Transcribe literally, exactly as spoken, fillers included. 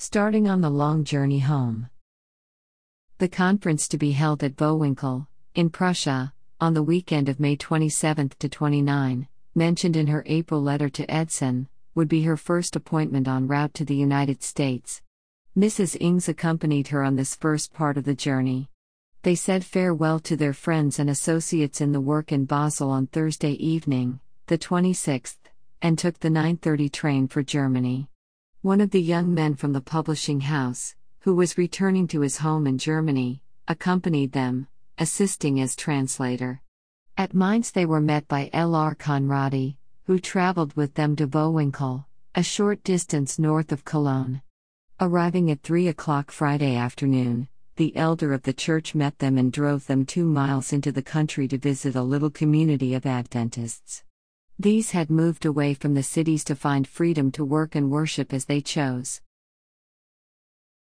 starting on the long journey home. The conference, to be held at Vohwinkel, in Prussia, on the weekend of May twenty-seventh to twenty-ninth, mentioned in her April letter to Edson, would be her first appointment en route to the United States. Missus Ings accompanied her on this first part of the journey. They said farewell to their friends and associates in the work in Basel on Thursday evening, the twenty-sixth, and took the nine thirty train for Germany. One of the young men from the publishing house, who was returning to his home in Germany, accompanied them, assisting as translator. At Mainz they were met by L R Conradi, who traveled with them to Vohwinkel, a short distance north of Cologne. Arriving at three o'clock Friday afternoon, the elder of the church met them and drove them two miles into the country to visit a little community of Adventists. These had moved away from the cities to find freedom to work and worship as they chose.